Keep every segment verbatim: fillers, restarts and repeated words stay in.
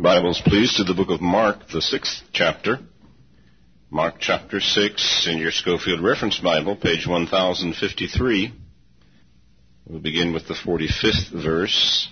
Your Bibles, please, to the book of Mark, the sixth chapter. Mark chapter six, in your Schofield Reference Bible, page one thousand fifty-three. We'll begin with the forty-fifth verse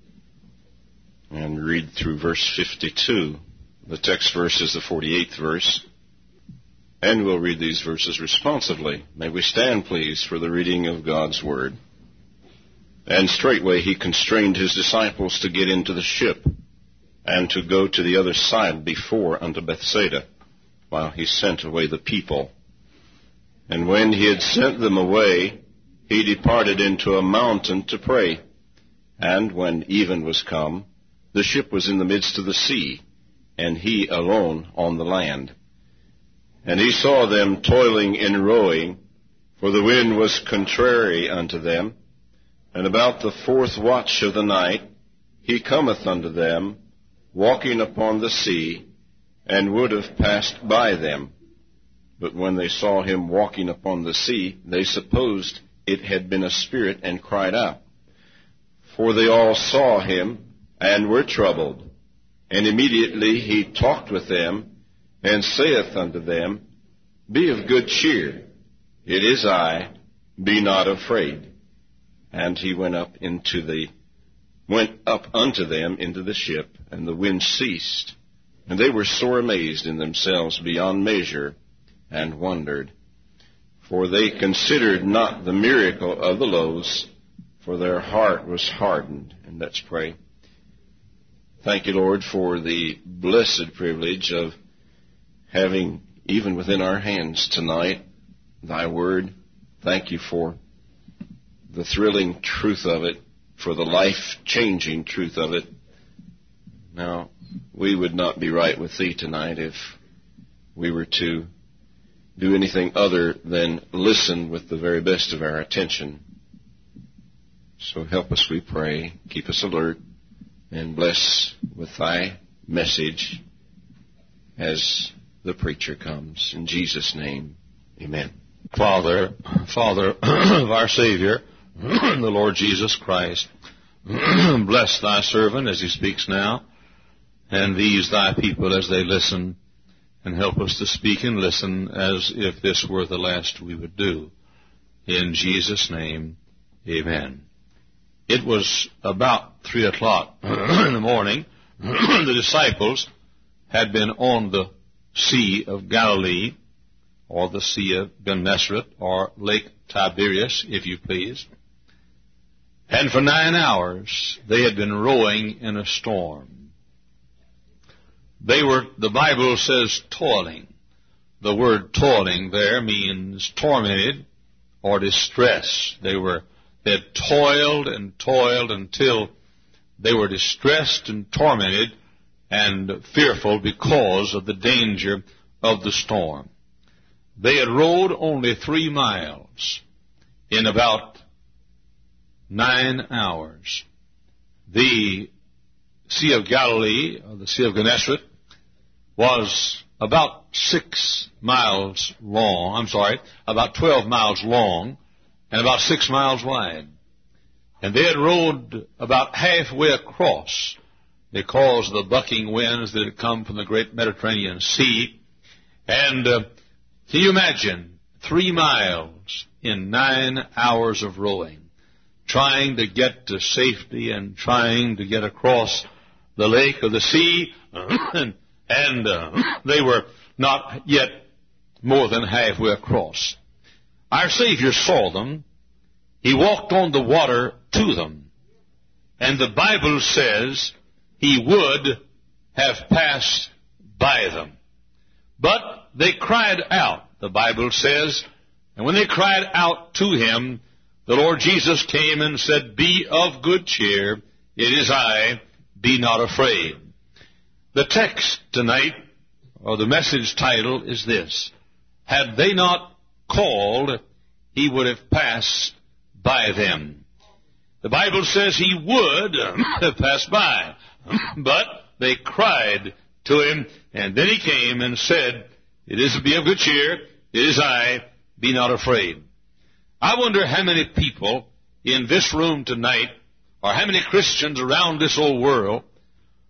and read through verse fifty-two. The text verse is the forty-eighth verse, and we'll read these verses responsively. May we stand, please, for the reading of God's Word. And straightway he constrained his disciples to get into the ship, and to go to the other side before unto Bethsaida, while he sent away the people. And when he had sent them away, he departed into a mountain to pray. And when even was come, the ship was in the midst of the sea, and he alone on the land. And he saw them toiling in rowing, for the wind was contrary unto them. And about the fourth watch of the night he cometh unto them, walking upon the sea, and would have passed by them. But when they saw him walking upon the sea, they supposed it had been a spirit, and cried out. For they all saw him, and were troubled. And immediately he talked with them, and saith unto them, Be of good cheer, it is I, be not afraid. And he went up into the went up unto them into the ship, and the wind ceased. And they were sore amazed in themselves beyond measure, and wondered. For they considered not the miracle of the loaves, for their heart was hardened. And let's pray. Thank you, Lord, for the blessed privilege of having, even within our hands tonight, thy word. Thank you for the thrilling truth of it, for the life-changing truth of it. Now, we would not be right with thee tonight if we were to do anything other than listen with the very best of our attention. So help us, we pray. Keep us alert, and bless with thy message as the preacher comes. In Jesus' name, amen. Father, Father of our Savior, the Lord Jesus Christ, bless thy servant as he speaks now, and these thy people as they listen, and help us to speak and listen as if this were the last we would do. In Jesus' name, amen. It was about three o'clock in the morning. The disciples had been on the Sea of Galilee, or the Sea of Gennesaret, or Lake Tiberias, if you please. And for nine hours they had been rowing in a storm. They were, the Bible says, toiling. The word toiling there means tormented or distressed. They were, they had toiled and toiled until they were distressed and tormented and fearful because of the danger of the storm. They had rowed only three miles in about nine hours. The Sea of Galilee, or the Sea of Gennesaret, was about six miles long, I'm sorry, about twelve miles long, and about six miles wide. And they had rowed about halfway across because of the bucking winds that had come from the great Mediterranean Sea. And uh, can you imagine three miles in nine hours of rowing, trying to get to safety and trying to get across the lake or the sea, and, and uh, they were not yet more than halfway across. Our Savior saw them. He walked on the water to them. And the Bible says he would have passed by them. But they cried out, the Bible says, and when they cried out to him, the Lord Jesus came and said, Be of good cheer, it is I, be not afraid. The text tonight, or the message title, is this: Had they not called, he would have passed by them. The Bible says he would have passed by, but they cried to him, and then he came and said, It is be of good cheer, it is I, be not afraid. I wonder how many people in this room tonight, or how many Christians around this old world,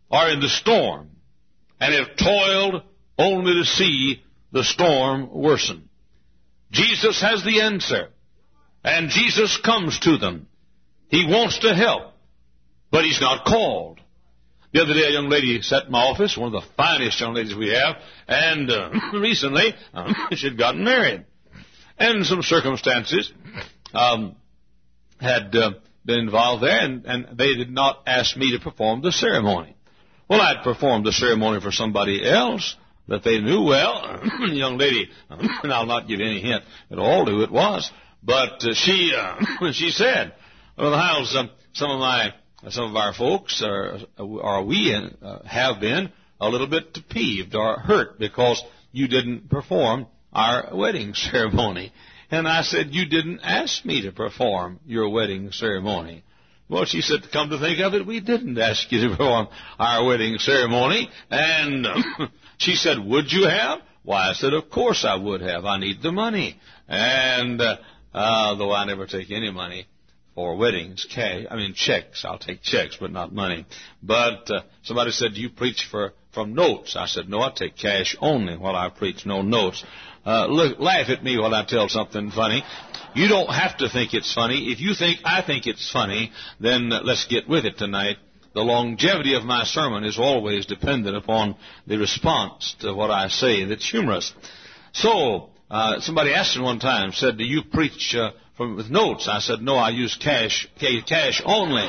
are in the storm and have toiled only to see the storm worsen. Jesus has the answer, and Jesus comes to them. He wants to help, but he's not called. The other day, a young lady sat in my office, one of the finest young ladies we have, and uh, recently um, she had gotten married. And some circumstances um, had uh, been involved there, and, and they did not ask me to perform the ceremony. Well, I'd performed the ceremony for somebody else that they knew well. The young lady, and I'll not give any hint at all who it was, but uh, she uh, she said, "Well, how's um, some of my some of our folks are, are we uh, have been a little bit peeved or hurt because you didn't perform our wedding ceremony." And I said, "You didn't ask me to perform your wedding ceremony." Well, she said, "To come to think of it, we didn't ask you to perform our wedding ceremony." And um, she said, "Would you have?" Why, I said, "Of course I would have. I need the money." And uh, uh, though I never take any money for weddings, cash, I mean checks. I'll take checks, but not money. But uh, somebody said, "Do you preach for from notes?" I said, "No, I take cash only while I preach, no notes." Uh, look, laugh at me while I tell something funny. You don't have to think it's funny. If you think I think it's funny, then uh, let's get with it tonight. The longevity of my sermon is always dependent upon the response to what I say that's humorous. So, uh, somebody asked me one time, said, "Do you preach uh, from with notes?" I said, "No, I use cash, cash only."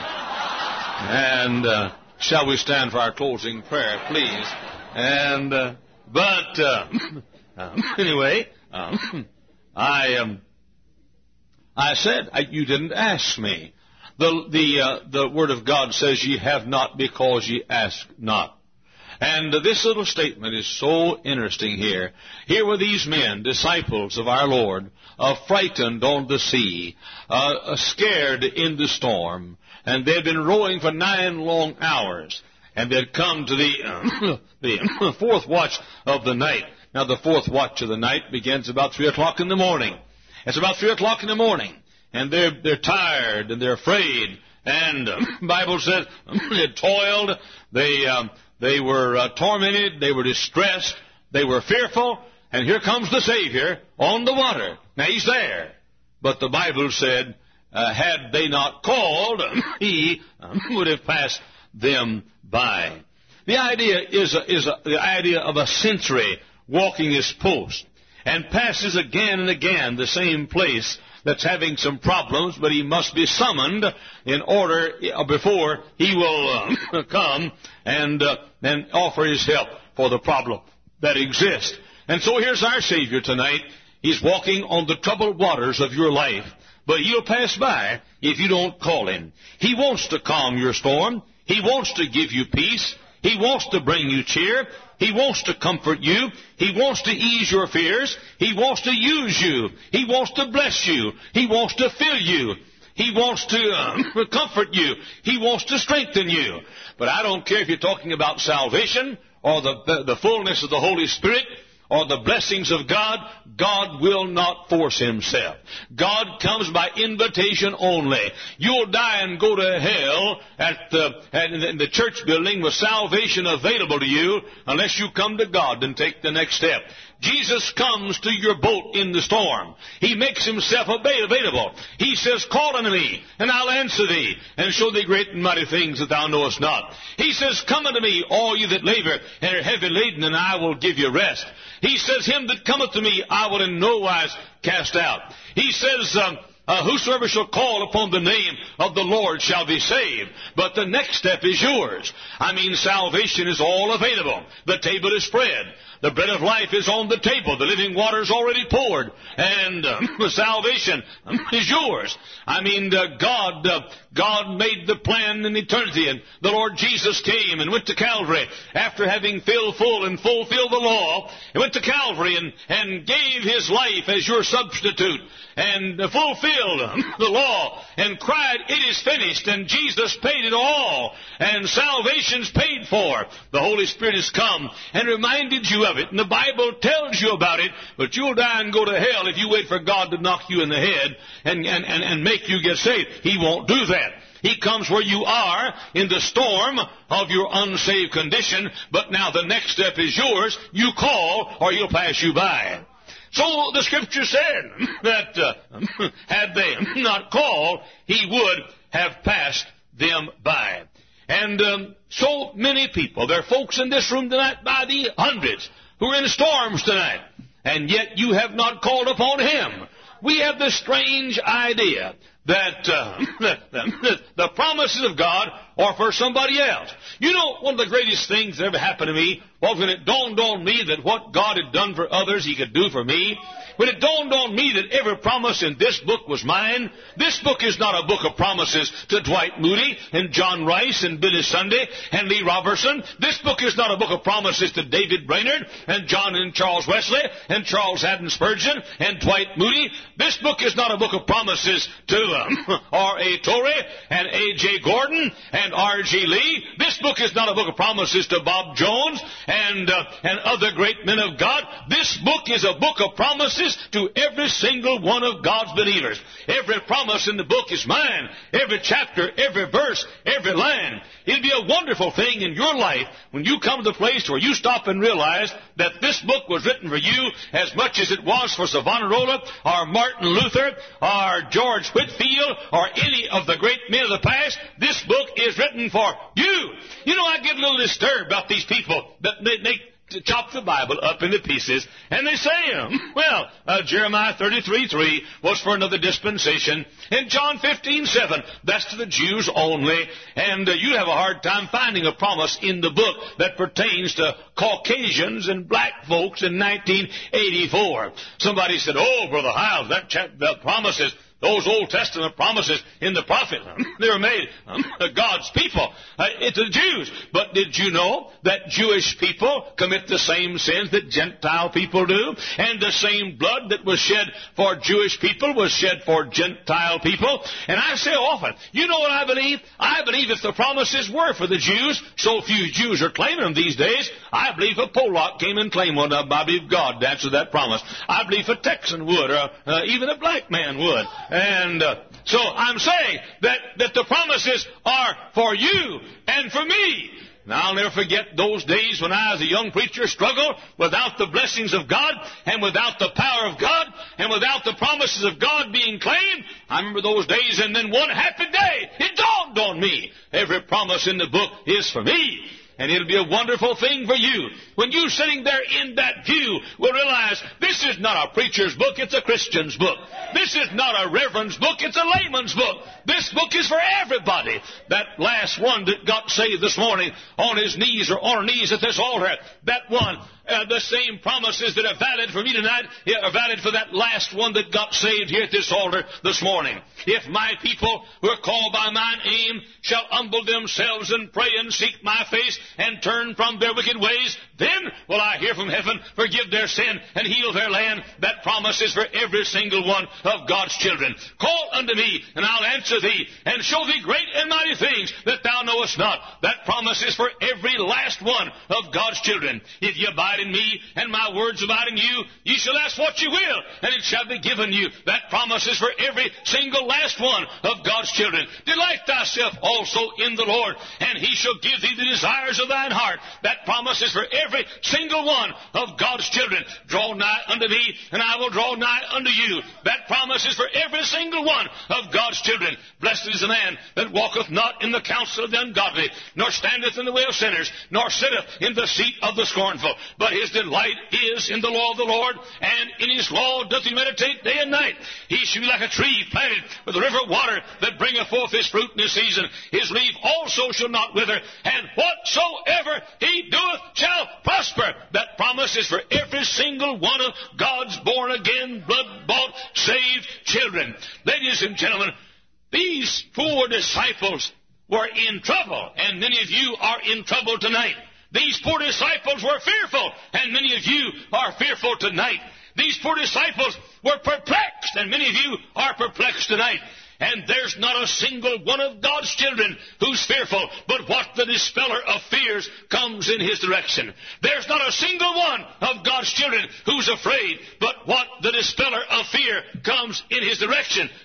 And uh, shall we stand for our closing prayer, please? And uh, but uh, um, anyway, um, I um, I said, I, "You didn't ask me." The the uh, the Word of God says, "Ye have not because ye ask not." And uh, this little statement is so interesting here. Here were these men, disciples of our Lord, uh, frightened on the sea, uh, uh, scared in the storm, and they had been rowing for nine long hours, and they had come to the uh, the fourth watch of the night. Now, the fourth watch of the night begins about three o'clock in the morning. It's about three o'clock in the morning. And they're, they're tired and they're afraid. And uh, the Bible says they had toiled, they, um, they were uh, tormented, they were distressed, they were fearful. And here comes the Savior on the water. Now, he's there. But the Bible said, uh, had they not called, he um, would have passed them by. The idea is, a, is a, the idea of a sentry walking his post and passes again and again the same place that's having some problems, but he must be summoned in order uh, before he will uh, come and uh, and offer his help for the problem that exists. And so here's our Savior tonight. He's walking on the troubled waters of your life, but he'll pass by if you don't call him. He wants to calm your storm. He wants to give you peace. He wants to bring you cheer. He wants to comfort you. He wants to ease your fears. He wants to use you. He wants to bless you. He wants to fill you. He wants to uh, comfort you. He wants to strengthen you. But I don't care if you're talking about salvation or the, the, the fullness of the Holy Spirit or the blessings of God. God will not force himself. God comes by invitation only. You'll die and go to hell at the, at, in the church building with salvation available to you unless you come to God and take the next step. Jesus comes to your boat in the storm. He makes himself available. He says, "Call unto me, and I'll answer thee, and show thee great and mighty things that thou knowest not." He says, "Come unto me, all you that labor and are heavy laden, and I will give you rest." He says, "Him that cometh to me, I will in no wise cast out." He says, um, Uh, whosoever shall call upon the name of the Lord shall be saved. But the next step is yours. I mean, salvation is all available. The table is spread. The bread of life is on the table. The living water is already poured. And uh, the salvation is yours. I mean, uh, God uh, God made the plan in eternity. And the Lord Jesus came and went to Calvary after having filled full and fulfilled the law. He went to Calvary and, and gave his life as your substitute and uh, fulfilled the law and cried, "It is finished," and Jesus paid it all, and salvation's paid for. The Holy Spirit has come and reminded you of it, and the Bible tells you about it, but you'll die and go to hell if you wait for God to knock you in the head and, and, and, and make you get saved. He won't do that. He comes where you are in the storm of your unsaved condition, but now the next step is yours. You call or He'll pass you by. So the Scripture said that uh, had they not called, He would have passed them by. And um, so many people, there are folks in this room tonight by the hundreds who are in storms tonight, and yet you have not called upon Him. We have this strange idea that uh, the, the promises of God are for somebody else. You know, one of the greatest things that ever happened to me was when it dawned on me that what God had done for others, He could do for me. When it dawned on me that every promise in this book was mine. This book is not a book of promises to Dwight Moody and John Rice and Billy Sunday and Lee Robertson. This book is not a book of promises to David Brainerd and John and Charles Wesley and Charles Haddon Spurgeon and Dwight Moody. This book is not a book of promises to um, R A Torrey and A J Gordon and R G Lee. This book is not a book of promises to Bob Jones and, uh, and other great men of God. This book is a book of promises to every single one of God's believers. Every promise in the book is mine. Every chapter, every verse, every line. It'll be a wonderful thing in your life when you come to the place where you stop and realize that this book was written for you as much as it was for Savonarola or Martin Luther or George Whitefield or any of the great men of the past. This book is written for you. You know, I get a little disturbed about these people that they make to chop the Bible up into pieces, and they say, um, well, uh, Jeremiah thirty-three three was for another dispensation, and John fifteen seven, that's to the Jews only, and uh, you'd have a hard time finding a promise in the book that pertains to Caucasians and black folks in nineteen eighty-four. Somebody said, oh, Brother Hiles, that, chap- that promises those Old Testament promises in the prophet, they were made um, God's people, uh, to the Jews. But did you know that Jewish people commit the same sins that Gentile people do? And the same blood that was shed for Jewish people was shed for Gentile people. And I say often, you know what I believe? I believe if the promises were for the Jews, so few Jews are claiming them these days, I believe a Pollock came and claimed one. I believe God answered that promise. I believe a Texan would, or uh, even a black man would. And uh, so I'm saying that, that the promises are for you and for me. Now, I'll never forget those days when I, as a young preacher, struggled without the blessings of God and without the power of God and without the promises of God being claimed. I remember those days, and then one happy day, it dawned on me. Every promise in the book is for me. And it'll be a wonderful thing for you. When you're sitting there in that pew, will realize this is not a preacher's book, it's a Christian's book. This is not a reverend's book, it's a layman's book. This book is for everybody. That last one that got saved this morning on his knees or on her knees at this altar, that one, uh, the same promises that are valid for me tonight are valid for that last one that got saved here at this altar this morning. If my people who are called by mine name shall humble themselves and pray and seek my face and turn from their wicked ways, then will I hear from heaven, forgive their sin, and heal their land. That promise is for every single one of God's children. Call unto me, and I'll answer thee, and show thee great and mighty things that thou knowest not. That promise is for every last one of God's children. If ye abide in me, and my words abide in you, ye shall ask what ye will, and it shall be given you. That promise is for every single last one of God's children. Delight thyself also in the Lord, and he shall give thee the desires of thine heart. That promise is for every single one of God's children. Draw nigh unto me, and I will draw nigh unto you. That promise is for every single one of God's children. Blessed is the man that walketh not in the counsel of the ungodly, nor standeth in the way of sinners, nor sitteth in the seat of the scornful. But his delight is in the law of the Lord, and in his law doth he meditate day and night. He shall be like a tree planted with a river of water that bringeth forth his fruit in his season. His leaf also shall not wither, and whatsoever he doeth shall prosper. That promise is for every single one of God's born-again, blood-bought, saved children. Ladies and gentlemen, these poor disciples were in trouble, and many of you are in trouble tonight. These poor disciples were fearful, and many of you are fearful tonight. These poor disciples were perplexed, and many of you are perplexed tonight. And there's not a single one of God's children who's fearful, but what the dispeller of fears comes in his direction. There's not a single one of God's children who's afraid, but what the dispeller of fear comes in his direction. But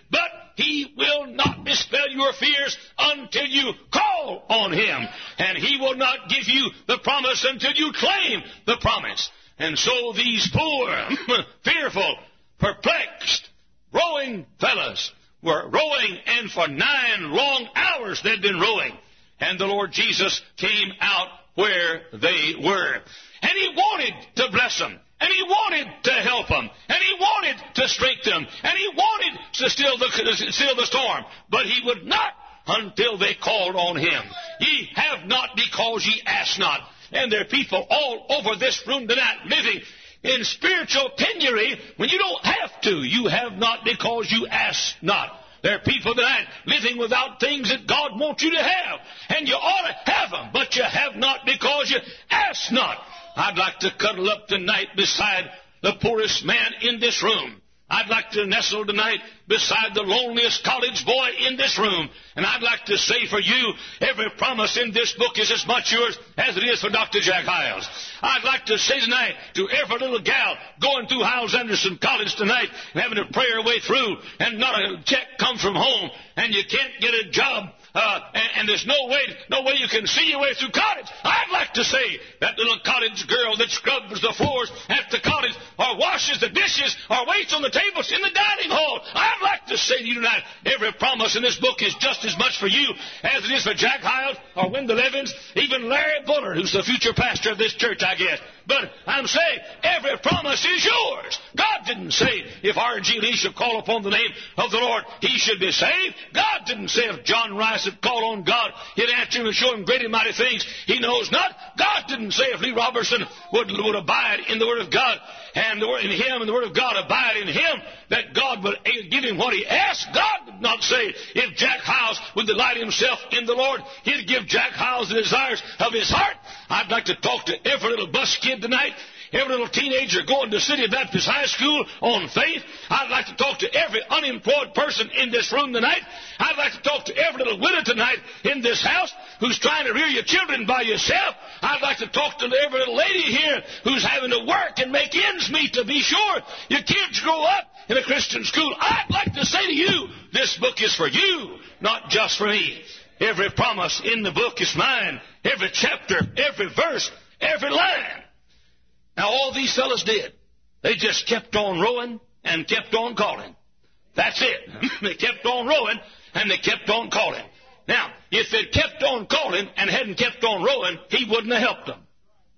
He will not dispel your fears until you call on Him. And He will not give you the promise until you claim the promise. And so these poor, fearful, perplexed, rowing fellas were rowing, and for nine long hours they'd been rowing. And the Lord Jesus came out where they were. And He wanted to bless them. And He wanted to help them. And He wanted to strengthen them. And He wanted to still the, still the storm. But He would not until they called on Him. Ye have not because ye ask not. And there are people all over this room tonight living in spiritual penury when you don't have to. You have not because you ask not. There are people tonight living without things that God wants you to have. And you ought to have them, but you have not because you ask not. I'd like to cuddle up tonight beside the poorest man in this room. I'd like to nestle tonight beside the loneliest college boy in this room. And I'd like to say for you, every promise in this book is as much yours as it is for Doctor Jack Hyles. I'd like to say tonight to every little gal going through Hyles Anderson College tonight and having to pray her way through and not a check comes from home and you can't get a job. Uh, and, and there's no way, no way you can see your way through college. I'd like to say that little college girl that scrubs the floors at the college or washes the dishes or waits on the tables in the dining hall. I'd like to say to you tonight, every promise in this book is just as much for you as it is for Jack Hyles or Wendell Evans, even Larry Bullard, who's the future pastor of this church, I guess. But I'm saying every promise is yours. God didn't say if R G Lee should call upon the name of the Lord, he should be saved. God didn't say if John Rice had called on God, he'd answer him and show him great and mighty things he knows not. God didn't say if Lee Robertson would, would abide in the Word of God and the Word in him and the Word of God abide in him, that God would give him what he asked. God did not say if Jack Hyles would delight himself in the Lord, he'd give Jack Hyles the desires of his heart. I'd like to talk to every little bus kid tonight, every little teenager going to City Baptist High School on faith. I'd like to talk to every unemployed person in this room tonight. I'd like to talk to every little widow tonight in this house who's trying to rear your children by yourself. I'd like to talk to every little lady here who's having to work and make ends meet to be sure your kids grow up in a Christian school. I'd like to say to you, this book is for you, not just for me. Every promise in the book is mine. Every chapter, every verse, every line. Now, all these fellas did. They just kept on rowing and kept on calling. That's it. They kept on rowing and they kept on calling. Now, if they'd kept on calling and hadn't kept on rowing, he wouldn't have helped them.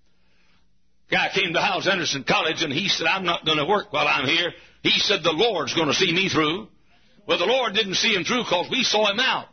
Guy came to Hyles Anderson College and he said, I'm not going to work while I'm here. He said, the Lord's going to see me through. Well, the Lord didn't see him through because we saw him out.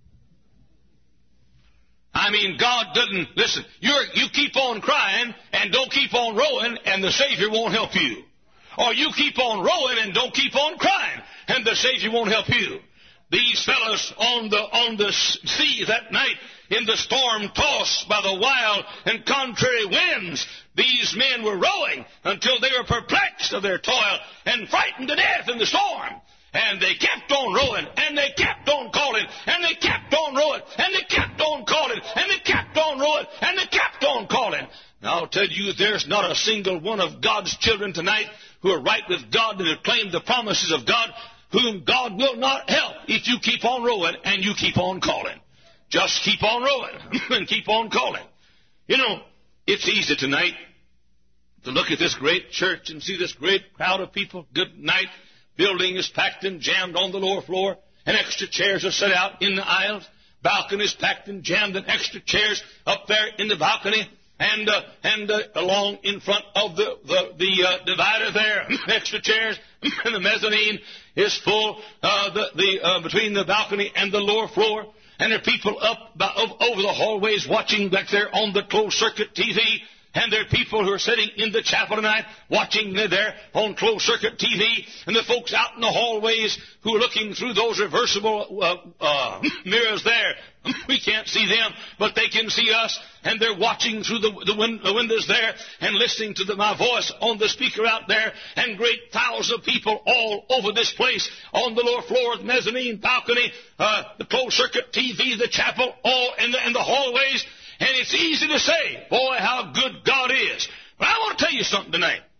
I mean, God doesn't, listen, you're, you keep on crying and don't keep on rowing and the Savior won't help you. Or you keep on rowing and don't keep on crying and the Savior won't help you. These fellows on the, on the sea that night in the storm tossed by the wild and contrary winds, these men were rowing until they were perplexed of their toil and frightened to death in the storm. And they kept on rowing, and they kept on calling, and they kept on rowing, and they kept on calling, and they kept on rowing, and they kept on calling. Now, I'll tell you, there's not a single one of God's children tonight who are right with God and have claimed the promises of God, whom God will not help if you keep on rowing and you keep on calling. Just keep on rowing and keep on calling. You know, it's easy tonight to look at this great church and see this great crowd of people. Good night. Building is packed and jammed on the lower floor, and extra chairs are set out in the aisles. Balcony is packed and jammed, and extra chairs up there in the balcony, and uh, and uh, along in front of the the, the uh, divider there, extra chairs, and the mezzanine is full. Uh, the the uh, between the balcony and the lower floor, and there are people up by, over the hallways watching back there on the closed circuit T V. And there are people who are sitting in the chapel tonight watching there on closed-circuit T V. And the folks out in the hallways who are looking through those reversible uh, uh, mirrors there. We can't see them, but they can see us. And they're watching through the, the, win- the windows there and listening to the, my voice on the speaker out there. And great thousands of people all over this place on the lower floor, the mezzanine, balcony, uh, the closed-circuit T V, the chapel, all in the, in the hallways. And it's easy to say, boy, how good God is. But I want to tell you something tonight.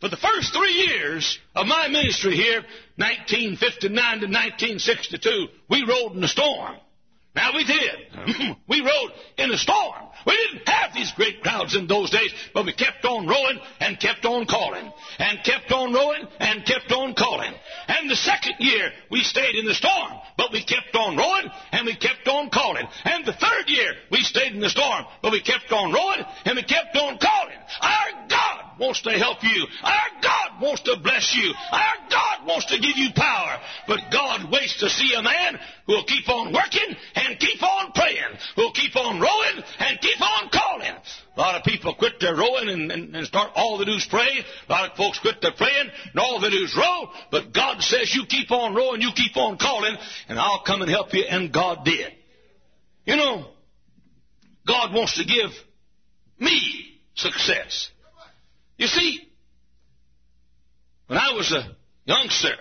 For the first three years of my ministry here, nineteen fifty-nine to nineteen sixty-two, we rode in a storm. Now, we did. We rode in a storm. We didn't have these great crowds in those days, but we kept on rowing and kept on calling, and kept on rowing and kept on calling. And the second year, we stayed in the storm, but we kept on rowing and we kept on calling. And the third year, we stayed in the storm, but we kept on rowing and we kept on calling. Our God wants to help you. Our God wants to bless you. Our God wants to give you power. But God waits to see a man who will keep on working and keep on praying, who will keep on rowing and keep on calling. A lot of people quit their rowing and, and, and start all they do is pray. A lot of folks quit their praying and all they do is row. But God says you keep on rowing, you keep on calling, and I'll come and help you. And God did. You know, God wants to give me success. You see, when I was a youngster,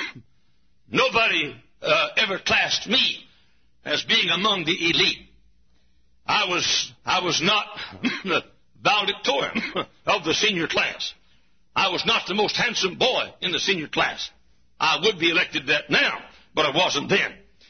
nobody uh, ever classed me as being among the elite. I was I was not the valedictorian of the senior class. I was not the most handsome boy in the senior class. I would be elected that now, but I wasn't then.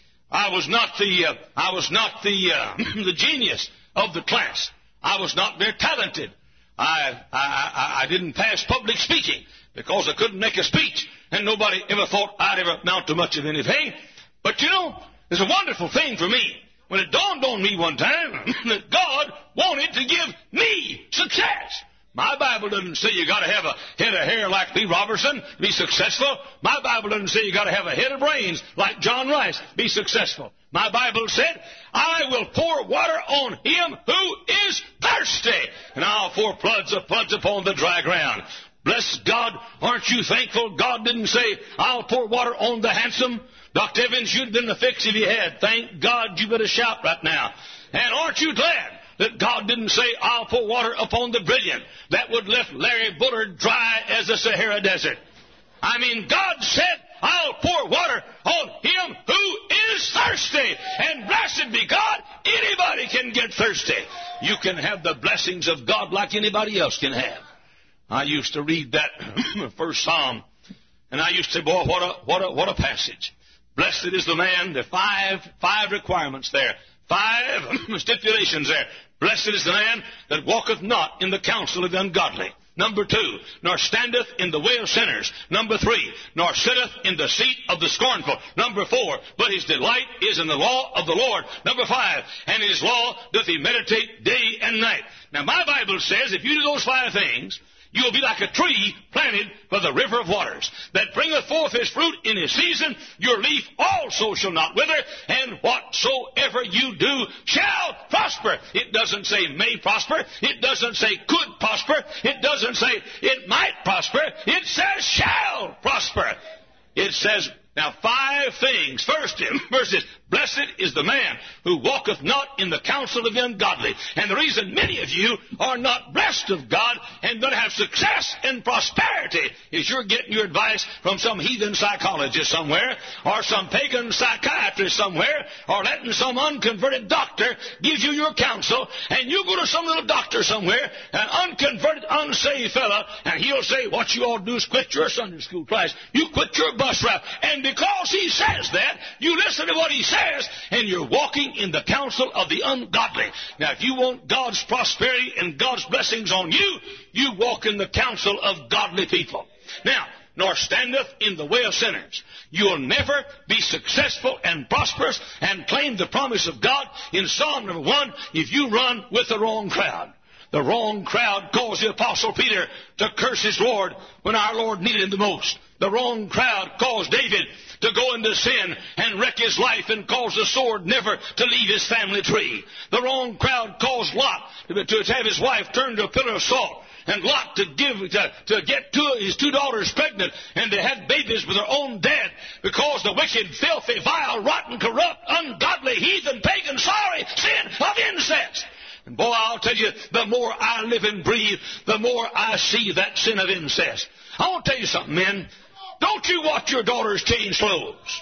I was not the uh, I was not the uh, the genius of the class. I was not very talented. I, I I didn't pass public speaking because I couldn't make a speech, and nobody ever thought I'd ever amount to much of anything. But you know, there's a wonderful thing for me when it dawned on me one time that God wanted to give me success. My Bible doesn't say you got to have a head of hair like Lee Robertson to be successful. My Bible doesn't say you got to have a head of brains like John Rice to be successful. My Bible said, I will pour water on him who is thirsty, and I'll pour floods of floods upon the dry ground. Bless God, aren't you thankful God didn't say, I'll pour water on the handsome? Doctor Evans, you'd been the fix if you had. Thank God you better shout right now. And aren't you glad that God didn't say, I'll pour water upon the brilliant? That would left Larry Bullard dry as the Sahara Desert. I mean, God said, I'll pour water on him who is thirsty. And blessed be God, anybody can get thirsty. You can have the blessings of God like anybody else can have. I used to read that first Psalm, and I used to say, boy, what a, what a, what a passage. Blessed is the man. There are five, five requirements there. Five stipulations there. Blessed is the man that walketh not in the counsel of the ungodly. Number two, nor standeth in the way of sinners. Number three, nor sitteth in the seat of the scornful. Number four, but his delight is in the law of the Lord. Number five, and in his law doth he meditate day and night. Now, my Bible says if you do those five things, you will be like a tree planted by the river of waters, that bringeth forth his fruit in his season. Your leaf also shall not wither, and whatsoever you do shall prosper. It doesn't say may prosper. It doesn't say could prosper. It doesn't say it might prosper. It says shall prosper. It says, now five things. First, verse is, blessed is the man who walketh not in the counsel of the ungodly. And the reason many of you are not blessed of God and going to have success and prosperity is you're getting your advice from some heathen psychologist somewhere, or some pagan psychiatrist somewhere, or letting some unconverted doctor give you your counsel, and you go to some little doctor somewhere, an unconverted, unsaved fella, and he'll say, what you ought to do is quit your Sunday school class. You quit your bus route. And because he says that, you listen to what he says, and you're walking in the counsel of the ungodly. Now, if you want God's prosperity and God's blessings on you, you walk in the counsel of godly people. Now, nor standeth in the way of sinners. You'll never be successful and prosperous and claim the promise of God in Psalm number one if you run with the wrong crowd. The wrong crowd caused the Apostle Peter to curse his Lord when our Lord needed him the most. The wrong crowd caused David to go into sin and wreck his life and cause the sword never to leave his family tree. The wrong crowd caused Lot to, to have his wife turned to a pillar of salt, and Lot to give to, to get two, his two daughters pregnant and to have babies with their own dad because the wicked, filthy, vile, rotten, corrupt, ungodly, heathen, pagan, sorry sin of incest. And boy, I'll tell you, the more I live and breathe, the more I see that sin of incest. I want to tell you something, men. Don't you watch your daughters change clothes.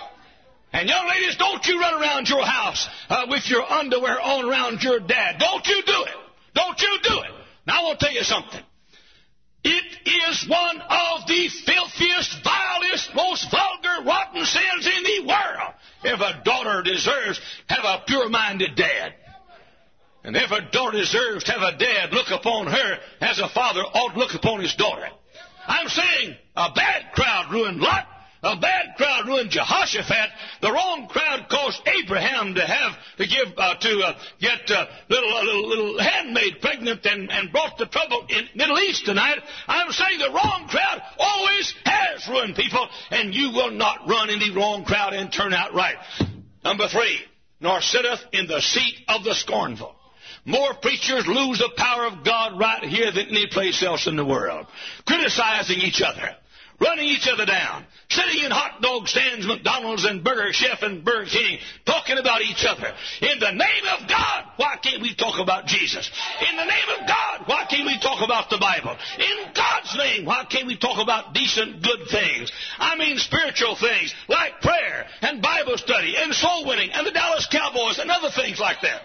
And young ladies, don't you run around your house uh, with your underwear on around your dad. Don't you do it. Don't you do it. Now, I want to tell you something. It is one of the filthiest, vilest, most vulgar, rotten sins in the world. If a daughter deserves to have a pure-minded dad, and if a daughter deserves to have a dad look upon her as a father ought to look upon his daughter. I'm saying a bad crowd ruined Lot. A bad crowd ruined Jehoshaphat. The wrong crowd caused Abraham to have to give uh, to uh, get uh, little, uh, little little handmaid pregnant and, and brought the trouble in Middle East tonight. I'm saying the wrong crowd always has ruined people, and you will not run in the wrong crowd and turn out right. Number three, nor sitteth in the seat of the scornful. More preachers lose the power of God right here than any place else in the world. Criticizing each other, running each other down, sitting in hot dog stands, McDonald's and Burger Chef and Burger King, talking about each other. In the name of God, why can't we talk about Jesus? In the name of God, why can't we talk about the Bible? In God's name, why can't we talk about decent, good things? I mean spiritual things like prayer and Bible study and soul winning and the Dallas Cowboys and other things like that.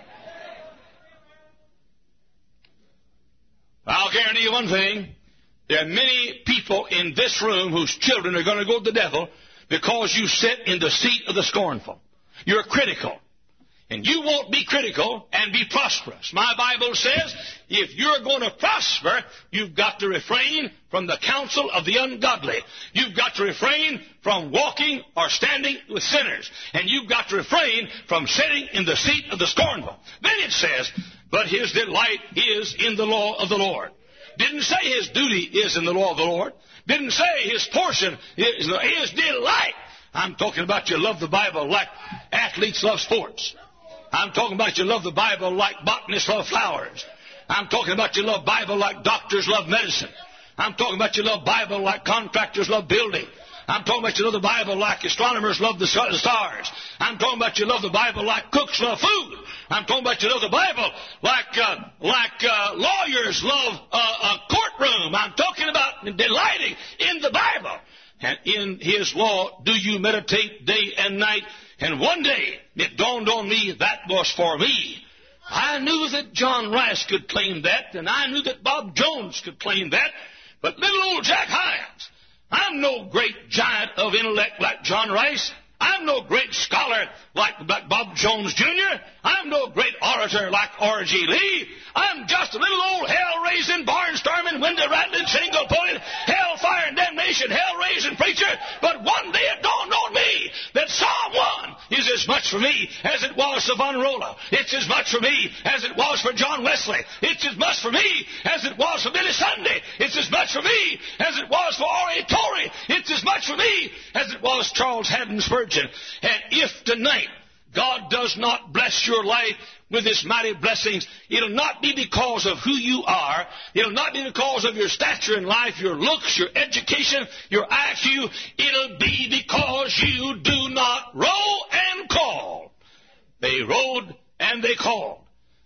I'll guarantee you one thing. There are many people in this room whose children are going to go to the devil because you sit in the seat of the scornful. You're critical. And you won't be critical and be prosperous. My Bible says if you're going to prosper, you've got to refrain from the counsel of the ungodly. You've got to refrain from walking or standing with sinners. And you've got to refrain from sitting in the seat of the scornful. Then it says, but his delight is in the law of the Lord. Didn't say his duty is in the law of the Lord. Didn't say his portion is his delight. I'm talking about you love the Bible like athletes love sports. I'm talking about you love the Bible like botanists love flowers. I'm talking about you love Bible like doctors love medicine. I'm talking about you love Bible like contractors love building. I'm talking about you love the Bible like astronomers love the stars. I'm talking about you love the Bible like cooks love food. I'm talking about you love the Bible like uh, like uh, lawyers love uh, a courtroom. I'm talking about delighting in the Bible. And in His law do you meditate day and night. And one day it dawned on me that was for me. I knew that John Rice could claim that, and I knew that Bob Jones could claim that. But little old Jack Hynes, I'm no great giant of intellect like John Rice. I'm no great scholar like Bob Jones Junior I'm no great orator like R G Lee. I'm just a little old hell-raising, barnstorming, window-rattling, shingle-pulling, hell-fire and damnation, hell-raising preacher. But one day it dawned on me that Psalm one is as much for me as it was Savonarola. It's as much for me as it was for John Wesley. It's as much for me as it was for Billy Sunday. It's as much for me as it was for R A Torrey. It's as much for me as it was Charles Haddon Spurgeon. And if tonight God does not bless your life with His mighty blessings, it'll not be because of who you are. It'll not be because of your stature in life, your looks, your education, your I Q. It'll be because you do not roll and call. They rode and they called.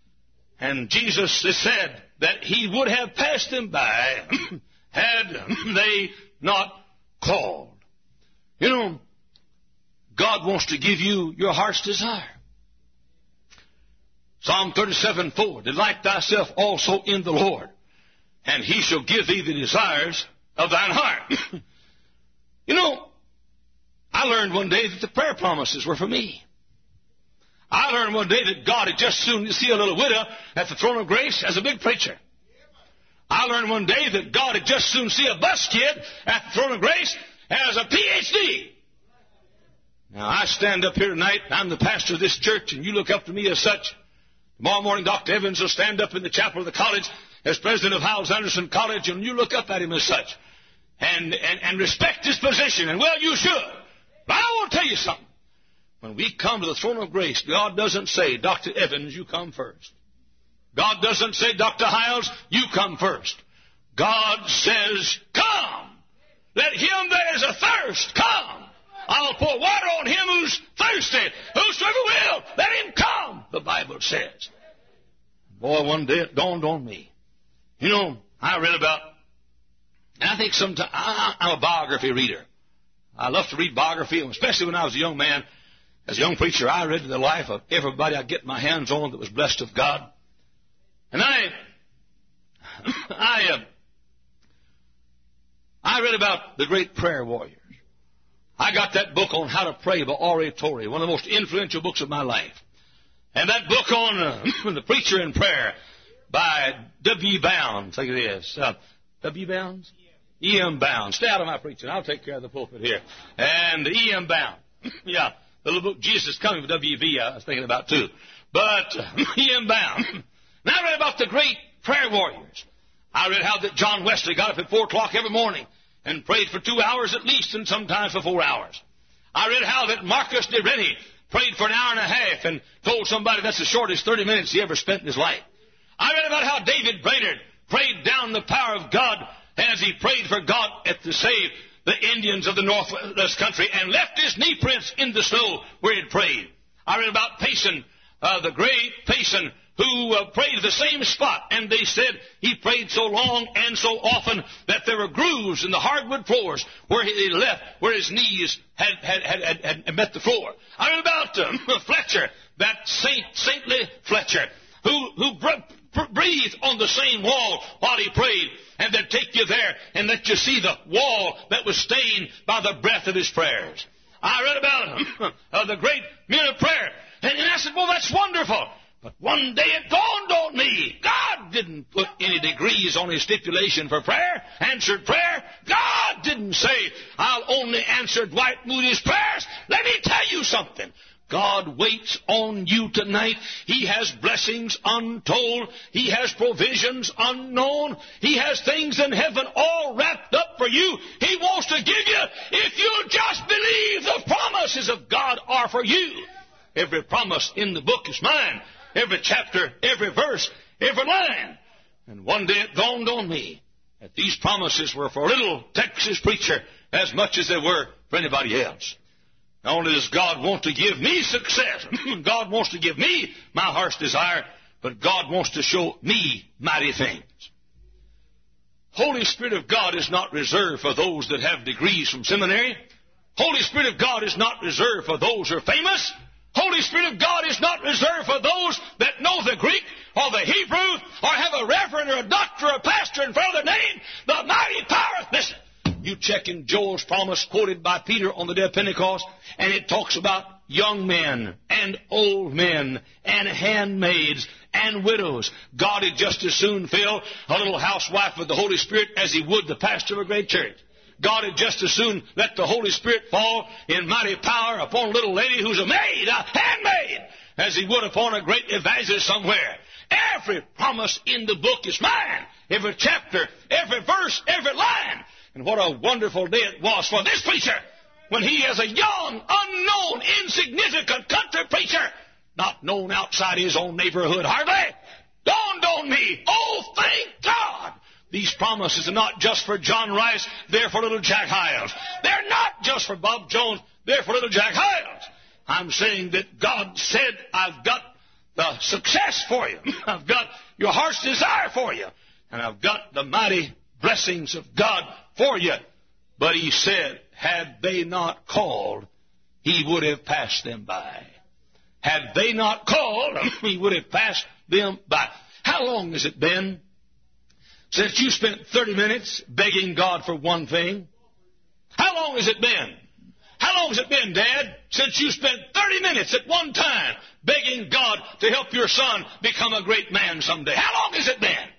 And Jesus has said that He would have passed them by had they not called. You know, God wants to give you your heart's desire. Psalm thirty-seven four, delight thyself also in the Lord, and He shall give thee the desires of thine heart. You know, I learned one day that the prayer promises were for me. I learned one day that God had just soon see a little widow at the throne of grace as a big preacher. I learned one day that God had just soon see a bus kid at the throne of grace as a P H D. Now, I stand up here tonight, and I'm the pastor of this church, and you look up to me as such. Tomorrow morning, Doctor Evans will stand up in the chapel of the college as president of Howells Anderson College, and you look up at him as such and, and, and respect his position. And, well, you should. But I want to tell you something. When we come to the throne of grace, God doesn't say, Doctor Evans, you come first. God doesn't say, Doctor Hiles, you come first. God says, come. Let him that is athirst come. I'll pour water on him who's thirsty. Whosoever will, let him come, the Bible says. Boy, one day it dawned on me. You know, I read about, and I think sometimes, I'm a biography reader. I love to read biography, especially when I was a young man. As a young preacher, I read the life of everybody I get my hands on that was blessed of God. And I, I, uh, I read about the great prayer warriors. I got that book on How to Pray by R A Torrey, one of the most influential books of my life. And that book on uh, The Preacher in Prayer by W. Bounds. Think of this. Uh, W. Bounds? E M. Bounds. Stay out of my preaching. I'll take care of the pulpit here. And E M. Bounds. Yeah, the little book, Jesus is Coming, with W V I was thinking about too. But uh, E M. Bounds. Now I read about the great prayer warriors. I read how that John Wesley got up at four o'clock every morning and prayed for two hours at least, and sometimes for four hours. I read how that Marcus de Rennie prayed for an hour and a half and told somebody that's the shortest thirty minutes he ever spent in his life. I read about how David Brainerd prayed down the power of God as he prayed for God to save the Indians of the Northwest country and left his knee prints in the snow where he had prayed. I read about Payson, uh, the great Payson, who uh, prayed the same spot, and they said he prayed so long and so often that there were grooves in the hardwood floors where he left, where his knees had, had, had, had, had met the floor. I read about um, Fletcher, that saint, saintly Fletcher, who, who br- breathed on the same wall while he prayed, and they'd take you there and let you see the wall that was stained by the breath of his prayers. I read about him, uh, the great men of prayer, and, and I said, well, that's wonderful. But one day it dawned on me, God didn't put any degrees on his stipulation for prayer, answered prayer. God didn't say, I'll only answer Dwight Moody's prayers. Let me tell you something. God waits on you tonight. He has blessings untold. He has provisions unknown. He has things in heaven all wrapped up for you. He wants to give you if you'll just believe the promises of God are for you. Every promise in the book is mine. Every chapter, every verse, every line. And one day it dawned on me that these promises were for a little Texas preacher as much as they were for anybody else. Not only does God want to give me success, God wants to give me my heart's desire, but God wants to show me mighty things. Holy Spirit of God is not reserved for those that have degrees from seminary. Holy Spirit of God is not reserved for those who are famous. Holy Spirit of God is not reserved for those that know the Greek or the Hebrew or have a reverend or a doctor or a pastor in front of their name. The mighty power. Listen, you check in Joel's promise quoted by Peter on the day of Pentecost, and it talks about young men and old men and handmaids and widows. God would just as soon fill a little housewife with the Holy Spirit as he would the pastor of a great church. God had just as soon let the Holy Spirit fall in mighty power upon a little lady who's a maid, a handmaid, as he would upon a great evangelist somewhere. Every promise in the book is mine. Every chapter, every verse, every line. And what a wonderful day it was for this preacher when he, as a young, unknown, insignificant country preacher, not known outside his own neighborhood hardly, dawned on me, oh, thank God. These promises are not just for John Rice, they're for little Jack Hyles. They're not just for Bob Jones, they're for little Jack Hyles. I'm saying that God said, I've got the success for you. I've got your heart's desire for you. And I've got the mighty blessings of God for you. But he said, had they not called, he would have passed them by. Had they not called, he would have passed them by. How long has it been since you spent thirty minutes begging God for one thing? How long has it been? How long has it been, Dad, since you spent thirty minutes at one time begging God to help your son become a great man someday? How long has it been?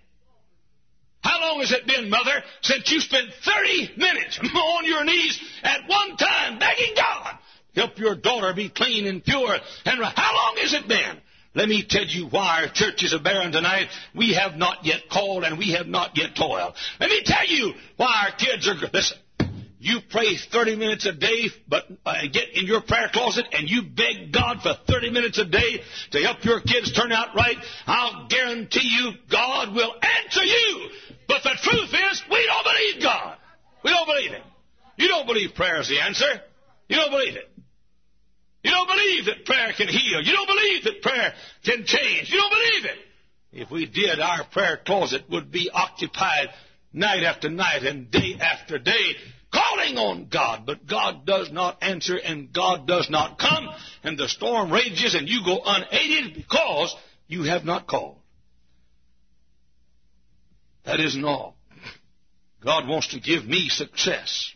How long has it been, Mother, since you spent thirty minutes on your knees at one time begging God to help your daughter be clean and pure? And how long has it been? Let me tell you why our churches are barren tonight. We have not yet called and we have not yet toiled. Let me tell you why our kids are... Listen, you pray thirty minutes a day, but uh, get in your prayer closet and you beg God for thirty minutes a day to help your kids turn out right. I'll guarantee you God will answer you. But the truth is, we don't believe God. We don't believe it. You don't believe prayer is the answer. You don't believe it. You don't believe that prayer can heal. You don't believe that prayer can change. You don't believe it. If we did, our prayer closet would be occupied night after night and day after day, calling on God. But God does not answer and God does not come. And the storm rages and you go unaided because you have not called. That isn't all. God wants to give me success.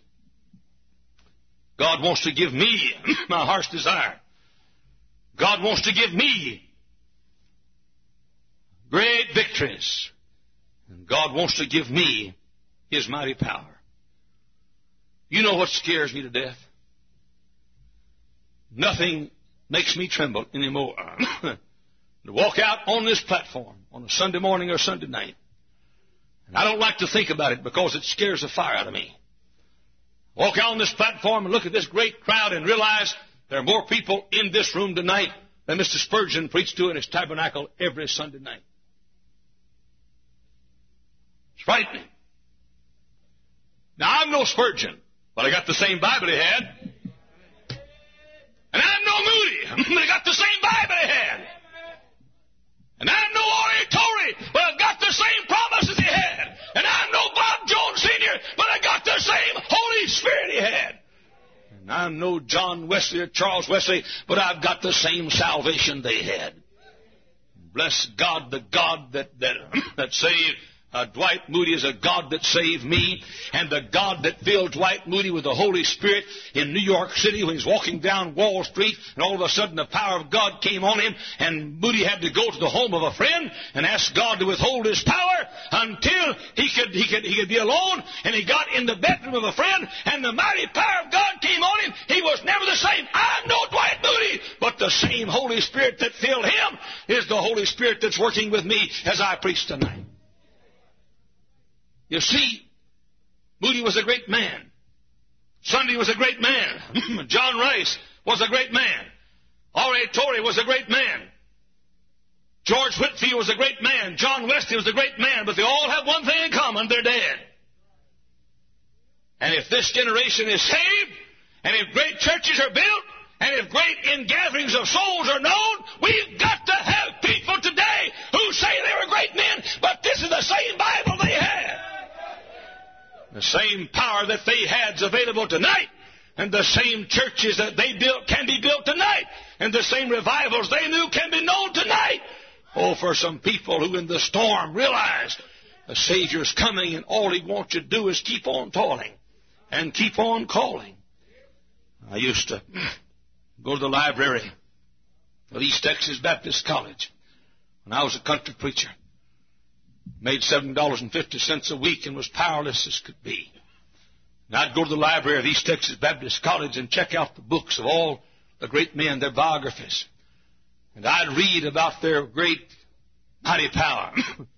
God wants to give me my heart's desire. God wants to give me great victories. And God wants to give me His mighty power. You know what scares me to death? Nothing makes me tremble anymore to walk out on this platform on a Sunday morning or Sunday night. And I don't like to think about it because it scares the fire out of me. Walk out on this platform and look at this great crowd and realize there are more people in this room tonight than Mister Spurgeon preached to in his tabernacle every Sunday night. It's frightening. Now, I'm no Spurgeon, but I got the same Bible he had. And I'm no Moody, but I got the same Bible he had. And I'm no Oratory, but I've got the same promises he had. And I'm no Bob Jones Senior, but I got the same Holy Spirit he had. And I'm no John Wesley or Charles Wesley, but I've got the same salvation they had. Bless God, the God that that, that saved Uh, Dwight Moody is a God that saved me, and the God that filled Dwight Moody with the Holy Spirit in New York City when he was walking down Wall Street, and all of a sudden the power of God came on him, and Moody had to go to the home of a friend and ask God to withhold his power until he could he could he could be alone. And he got in the bedroom of a friend, and the mighty power of God came on him. He was never the same. I'm no Dwight Moody, but the same Holy Spirit that filled him is the Holy Spirit that's working with me as I preach tonight. You see, Moody was a great man. Sunday was a great man. John Rice was a great man. Oratory was a great man. George Whitefield was a great man. John Wesley was a great man. But they all have one thing in common. They're dead. And if this generation is saved, and if great churches are built, and if great ingatherings of souls are known, we've got to have people today who say they were great men, but this is the same Bible they had. The same power that they had is available tonight. And the same churches that they built can be built tonight. And the same revivals they knew can be known tonight. Oh, for some people who in the storm realize the Savior's coming and all He wants you to do is keep on toiling and keep on calling. I used to go to the library of East Texas Baptist College when I was a country preacher. Made seven dollars and fifty cents a week and was powerless as could be. And I'd go to the library of East Texas Baptist College and check out the books of all the great men, their biographies. And I'd read about their great, mighty power.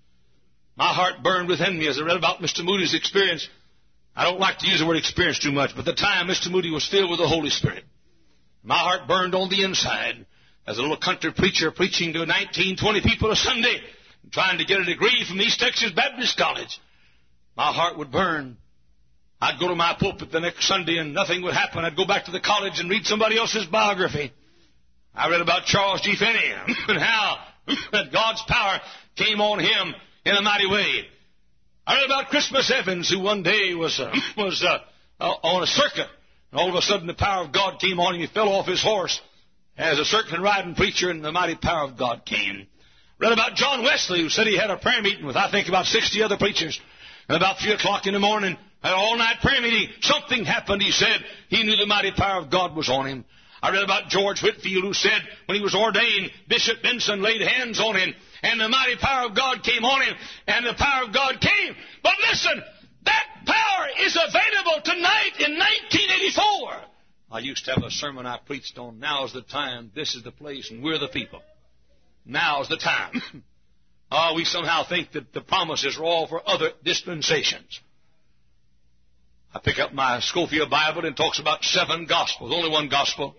My heart burned within me as I read about Mister Moody's experience. I don't like to use the word experience too much, but at the time Mister Moody was filled with the Holy Spirit. My heart burned on the inside as a little country preacher preaching to nineteen, twenty people a Sunday, trying to get a degree from East Texas Baptist College. My heart would burn. I'd go to my pulpit the next Sunday and nothing would happen. I'd go back to the college and read somebody else's biography. I read about Charles G. Finney and how that God's power came on him in a mighty way. I read about Christmas Evans, who one day was uh, was uh, uh, on a circuit, and all of a sudden the power of God came on him. He fell off his horse as a circuit riding preacher, and the mighty power of God came. Read about John Wesley, who said he had a prayer meeting with, I think, about sixty other preachers. And about three o'clock in the morning, an all-night prayer meeting, something happened. He said he knew the mighty power of God was on him. I read about George Whitefield, who said when he was ordained, Bishop Benson laid hands on him, and the mighty power of God came on him, and the power of God came. But listen, that power is available tonight in nineteen eighty-four. I used to have a sermon I preached on, now's the time, this is the place, and we're the people. Now's the time. Oh, we somehow think that the promises are all for other dispensations. I pick up my Scofield Bible and it talks about seven gospels, only one gospel.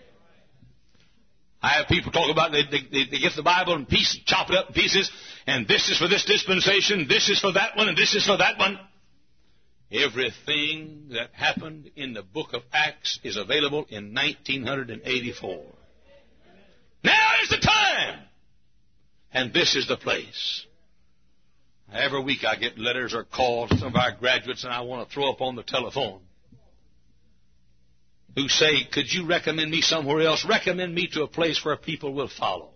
I have people talk about, they, they, they get the Bible and piece, chop it up in pieces, and this is for this dispensation, this is for that one, and this is for that one. Everything that happened in the book of Acts is available in nineteen eighty-four. Now is the time! And this is the place. Every week I get letters or calls from some of our graduates, and I want to throw up on the telephone, who say, could you recommend me somewhere else? Recommend me to a place where people will follow.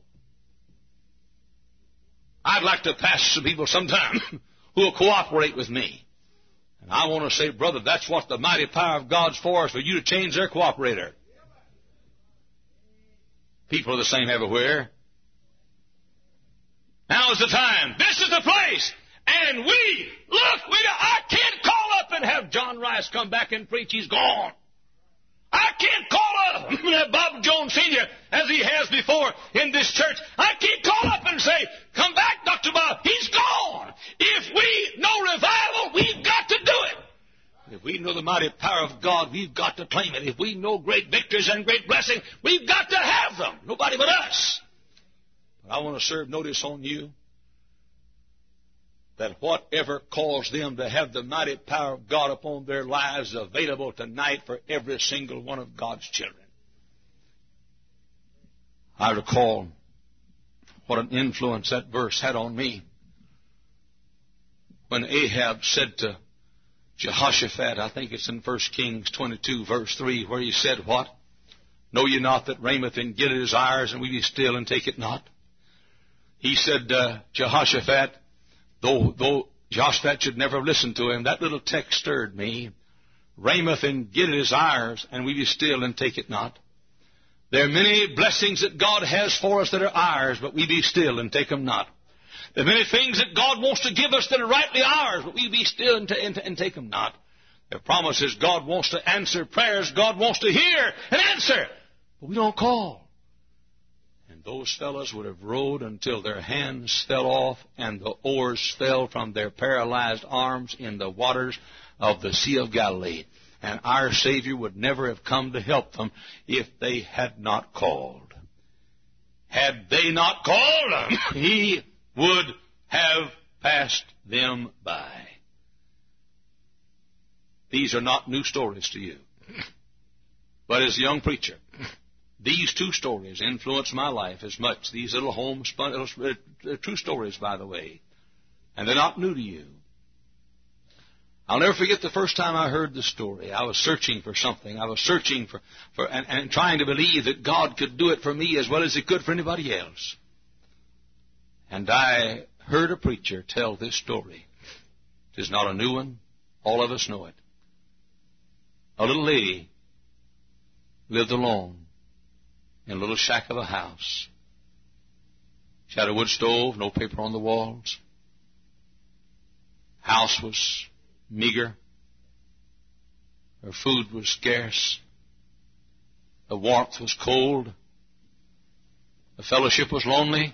I'd like to pastor some people sometime who will cooperate with me. And I want to say, brother, that's what the mighty power of God's for, is for you to change their cooperator. People are the same everywhere. Now is the time. This is the place. And we, look, we, I can't call up and have John Rice come back and preach. He's gone. I can't call up Bob Jones Senior as he has before in this church. I can't call up and say, come back, Doctor Bob. He's gone. If we know revival, we've got to do it. If we know the mighty power of God, we've got to claim it. If we know great victories and great blessing, we've got to have them. Nobody but us. But I want to serve notice on you that whatever caused them to have the mighty power of God upon their lives is available tonight for every single one of God's children. I recall what an influence that verse had on me when Ahab said to Jehoshaphat, I think it's in First Kings twenty-two, verse three, where he said, what? Know ye not that Ramoth in Gilead is ours, and we be still and take it not? He said, uh, Jehoshaphat, though, though Jehoshaphat should never have listened to him, that little text stirred me. Ramoth in Gilead is ours, and we be still and take it not. There are many blessings that God has for us that are ours, but we be still and take them not. There are many things that God wants to give us that are rightly ours, but we be still and, t- and, t- and take them not. There are promises God wants to answer prayers. God wants to hear and answer, but we don't call. And those fellows would have rowed until their hands fell off and the oars fell from their paralyzed arms in the waters of the Sea of Galilee. And our Savior would never have come to help them if they had not called. Had they not called them, He would have passed them by. These are not new stories to you. But as a young preacher, these two stories influenced my life as much. These little homespun, they're true stories, by the way. And they're not new to you. I'll never forget the first time I heard the story. I was searching for something. I was searching for, for and, and trying to believe that God could do it for me as well as He could for anybody else. And I heard a preacher tell this story. It is not a new one. All of us know it. A little lady lived alone in a little shack of a house. She had a wood stove, no paper on the walls. House was meager. Her food was scarce. The warmth was cold. The fellowship was lonely.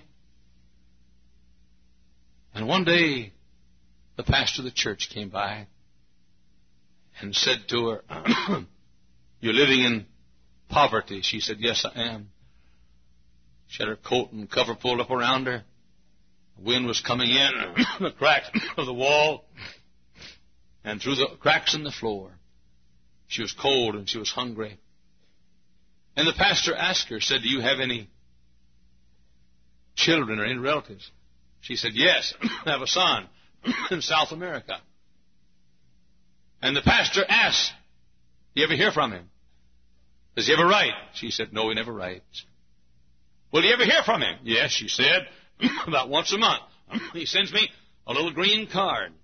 And one day, the pastor of the church came by and said to her, you're living in poverty. She said, yes, I am. She had her coat and cover pulled up around her. The wind was coming in, the cracks of the wall, and through the cracks in the floor. She was cold and she was hungry. And the pastor asked her, said, do you have any children or any relatives? She said, yes, I have a son in South America. And the pastor asked, do you ever hear from him? Does he ever write? She said, no, he never writes. Will you ever hear from him? Yes, she said, about once a month. He sends me a little green card.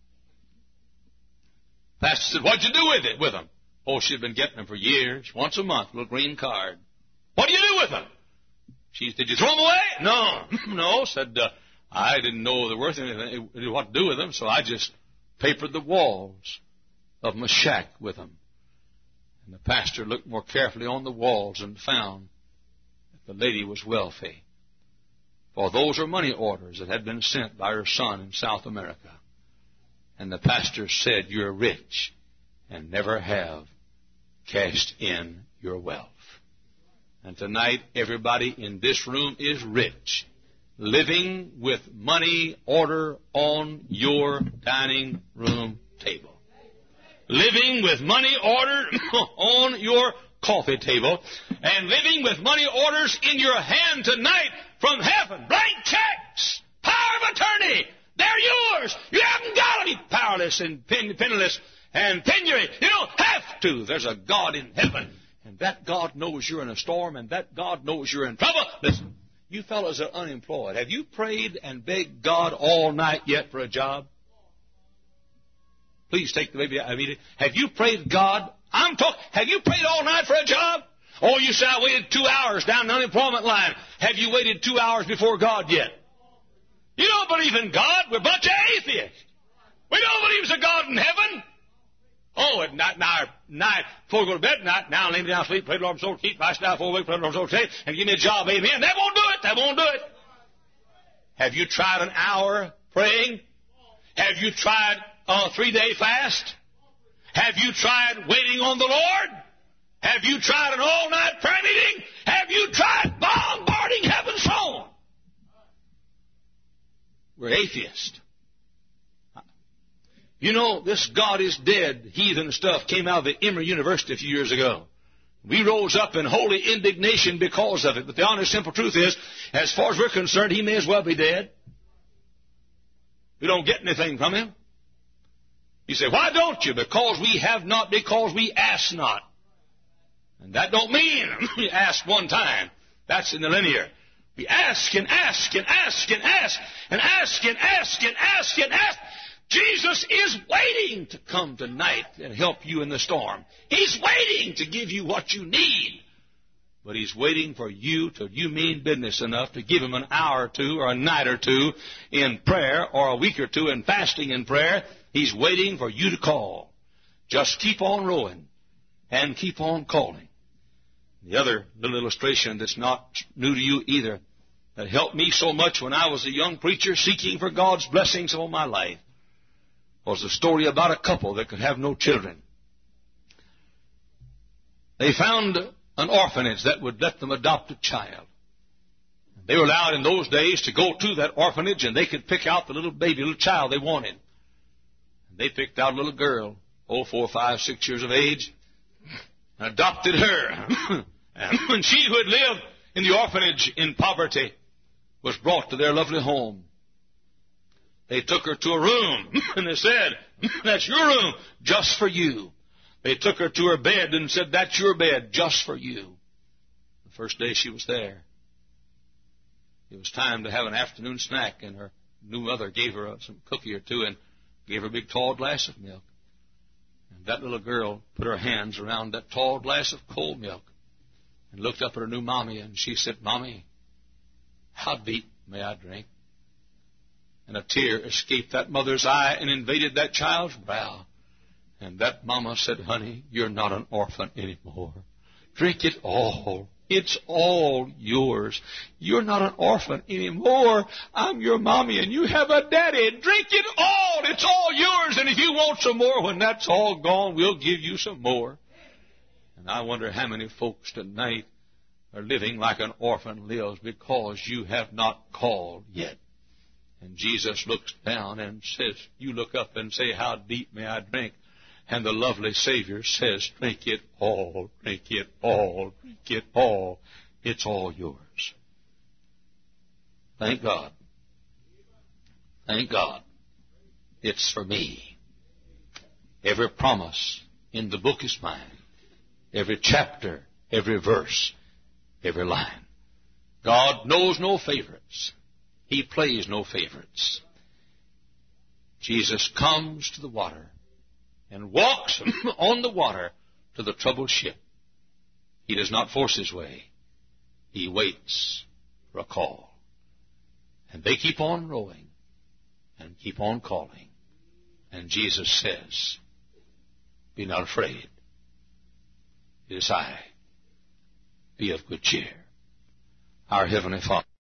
Pastor said, what'd you do with it, with them? Oh, she'd been getting them for years. Once a month, a little green card. What do you do with them? She said, did you throw them away? No, no, said, uh, I didn't know they were worth anything, what to do with them, so I just papered the walls of my shack with them. And the pastor looked more carefully on the walls and found that the lady was wealthy. For those are money orders that had been sent by her son in South America. And the pastor said, you're rich and never have cashed in your wealth. And tonight, everybody in this room is rich, living with money order on your dining room table. Living with money order on your coffee table, and living with money orders in your hand tonight from heaven. Blank checks, power of attorney, they're yours. You haven't got to be powerless and penniless and penury. You don't have to. There's a God in heaven, and that God knows you're in a storm, and that God knows you're in trouble. Listen, you fellows are unemployed. Have you prayed and begged God all night yet for a job? please take the baby out immediately. Have you prayed God? I'm talking, have you prayed all night for a job? Oh, you say I waited two hours down the unemployment line. Have you waited two hours before God yet? You don't believe in God. We're a bunch of atheists. We don't believe there's a God in heaven. Oh, at night, night, night, before we go to bed at night, now lay me down, sleep, pray the Lord, soul, keep my down for a week, pray the Lord, soul, save, and give me a job, amen. That won't do it. That won't do it. Have you tried an hour praying? Have you tried a three-day fast? Have you tried waiting on the Lord? Have you tried an all-night prayer meeting? Have you tried bombarding heaven's throne? We're atheists. You know, this God is dead, heathen stuff came out of the Emory University a few years ago. We rose up in holy indignation because of it. But the honest, simple truth is, as far as we're concerned, he may as well be dead. We don't get anything from him. You say, why don't you? Because we have not, because we ask not. And that don't mean we ask one time. That's in the linear. We ask and ask and ask and ask and ask and ask and ask and ask. Jesus is waiting to come tonight and help you in the storm. He's waiting to give you what you need. But he's waiting for you to, you mean business enough to give him an hour or two or a night or two in prayer or a week or two in fasting and prayer. He's waiting for you to call. Just keep on rowing and keep on calling. The other little illustration that's not new to you either, that helped me so much when I was a young preacher seeking for God's blessings on my life, was a story about a couple that could have no children. They found an orphanage that would let them adopt a child. They were allowed in those days to go to that orphanage and they could pick out the little baby, little child they wanted. They picked out a little girl, oh, four, five, six years of age, and adopted her. And when she who had lived in the orphanage in poverty was brought to their lovely home, they took her to a room, and they said, that's your room, just for you. They took her to her bed and said, that's your bed, just for you. The first day she was there, it was time to have an afternoon snack, and her new mother gave her some cookie or two and gave her a big tall glass of milk. And that little girl put her hands around that tall glass of cold milk and looked up at her new mommy, and she said, Mommy, how deep may I drink? And a tear escaped that mother's eye and invaded that child's brow. And that mama said, honey, you're not an orphan anymore. Drink it all. It's all yours. You're not an orphan anymore. I'm your mommy and you have a daddy. Drink it all. It's all yours. And if you want some more, when that's all gone, we'll give you some more. And I wonder how many folks tonight are living like an orphan lives because you have not called yet. And Jesus looks down and says, you look up and say, how deep may I drink? And the lovely Savior says, drink it all, drink it all, drink it all. It's all yours. Thank God. Thank God. It's for me. Every promise in the book is mine. Every chapter, every verse, every line. God knows no favorites. He plays no favorites. Jesus comes to the water and walks on the water to the troubled ship. He does not force his way. He waits for a call. And they keep on rowing and keep on calling. And Jesus says, be not afraid. It is I. Be of good cheer. Our Heavenly Father.